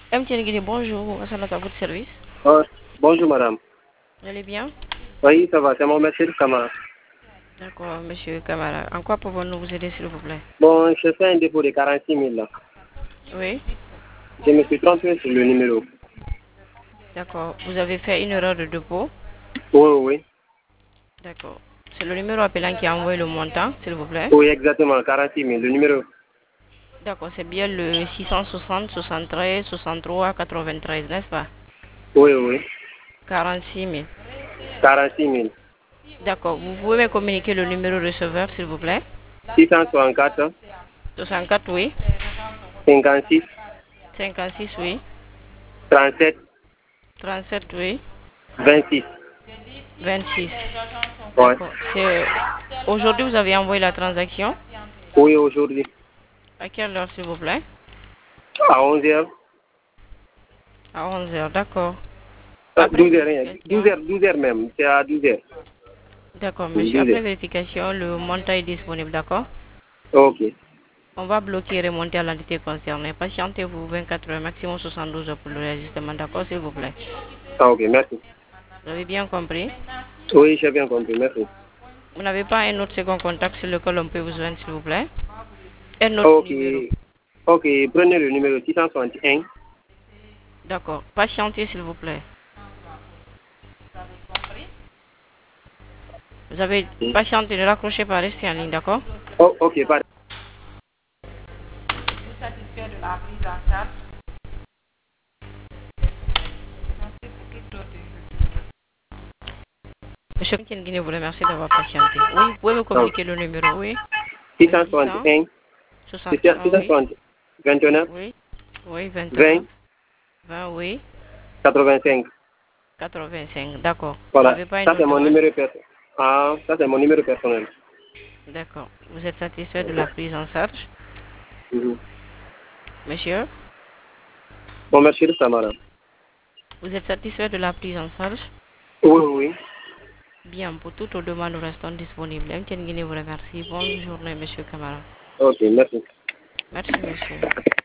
MTN Guinée, bonjour, Hassan à votre service. Oh, bonjour madame. Vous allez bien? Oui, ça va, c'est Mohamed Chérif Kamara. D'accord, monsieur Kamara. En quoi pouvons-nous vous aider, s'il vous plaît? Bon, je fais un dépôt de 46 000 là. Oui, Je me suis trompé sur le numéro. d'accord. Vous avez fait une erreur de dépôt? Oui, oui. D'accord. C'est le numéro appelant qui a envoyé le montant, s'il vous plaît. Oui, exactement, 46 000. Le numéro. D'accord, c'est bien le 660 73 63 93, n'est-ce pas? Oui, oui. 46 000. 46 000. D'accord, vous pouvez me communiquer le numéro receveur, s'il vous plaît? 664, 64, oui. 56, 56, oui. 37, 37, oui. 26. 26. Ouais. D'accord. C'est aujourd'hui vous avez envoyé la transaction. Oui, aujourd'hui. À quelle heure, s'il vous plaît? À 11 heures. À 11 heures, d'accord. Après 12 heures, rien. 12 vérification, heures, 12 heures même. C'est à 12 heures. d'accord, Oui, monsieur. 12 Après heures. vérification, le montant est disponible, d'accord? Ok. On va bloquer et remonter à l'entité concernée. Patientez-vous 24 heures, maximum 72 heures pour le réajustement, d'accord, s'il vous plaît? Ah, ok, merci. Vous avez bien compris? Oui, j'ai bien compris, merci. Vous n'avez pas un autre second contact sur lequel on peut vous joindre, s'il vous plaît? Un autre Ok. numéro. Ok, prenez le numéro 661. D'accord. Patientez, s'il vous plaît. Vous avez patienté, ne raccrochez pas, restez en ligne, d'accord? Oh, ok, pardon. Êtes-vous satisfait de la prise en charge? Monsieur Guinée vous remercie d'avoir patienté. Oui, vous pouvez me communiquer le numéro, oui. Le 661, 661, oui. 660, 29, Oui, oui, 29, 20, 20, oui, 85. 85. D'accord. Vous Voilà, n'avez pas une ça c'est autre mon demande? numéro personnel. Ah, ça c'est mon numéro personnel. D'accord. Vous êtes satisfait de la prise en charge, Mhm. monsieur? Bon, merci de ça, madame. Vous êtes satisfait de la prise en charge? Oui, oui. Bien, pour toutes vos demandes, nous restons disponibles. MTN Guinée vous remercie. Bonne journée, monsieur Camara. Ok, merci. Merci, monsieur.